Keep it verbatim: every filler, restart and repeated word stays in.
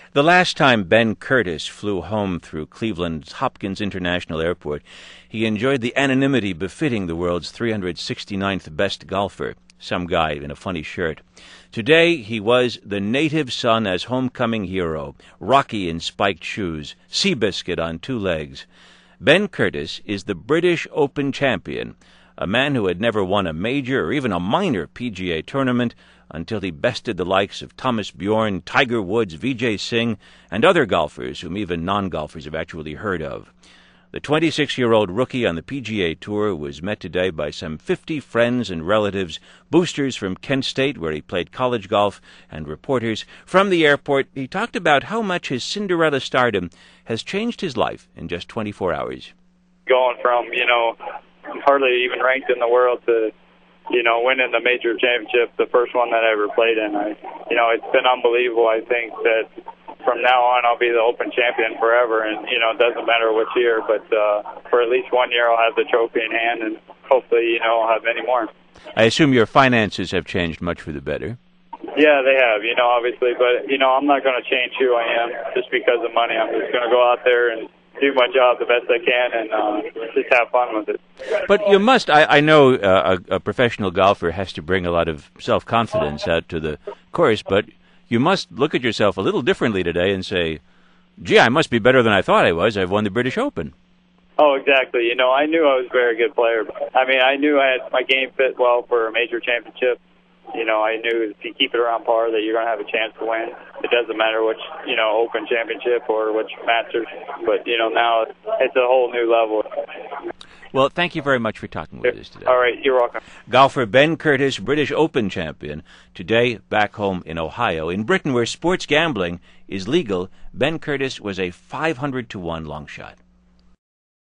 The last time Ben Curtis flew home through Cleveland's Hopkins International Airport, he enjoyed the anonymity befitting the world's three hundred sixty-ninth best golfer, some guy in a funny shirt. Today, he was the native son as homecoming hero, Rocky in spiked shoes, Seabiscuit on two legs. Ben Curtis is the British Open champion, a man who had never won a major or even a minor P G A tournament until he bested the likes of Thomas Bjorn, Tiger Woods, Vijay Singh, and other golfers whom even non-golfers have actually heard of. The twenty-six-year-old rookie on the P G A Tour was met today by some fifty friends and relatives, boosters from Kent State, where he played college golf, and reporters. From the airport, he talked about how much his Cinderella stardom has changed his life in just twenty-four hours. Going from, you know, hardly even ranked in the world to, you know, winning the major championship, the first one that I ever played in. I, you know, it's been unbelievable. I think that from now on I'll be the Open champion forever, and, you know, it doesn't matter which year, but uh, for at least one year I'll have the trophy in hand, and hopefully, you know, I'll have many more. I assume your finances have changed much for the better. Yeah, they have, you know, obviously, but, you know, I'm not going to change who I am just because of money. I'm just going to go out there and do my job the best I can and uh, just have fun with it. But you must, I, I know uh, a, a professional golfer has to bring a lot of self-confidence out to the course, but you must look at yourself a little differently today and say, gee, I must be better than I thought I was. I've won the British Open. Oh, exactly. You know, I knew I was a very good player. I mean, I knew I had my game fit well for a major championship. You know, I knew if you keep it around par that you're going to have a chance to win. It doesn't matter which, you know, Open championship or which Masters. But, you know, now it's a whole new level. Well, thank you very much for talking with us today. All right, you're welcome. Golfer Ben Curtis, British Open champion, today back home in Ohio. In Britain, where sports gambling is legal, Ben Curtis was a five hundred to one long shot.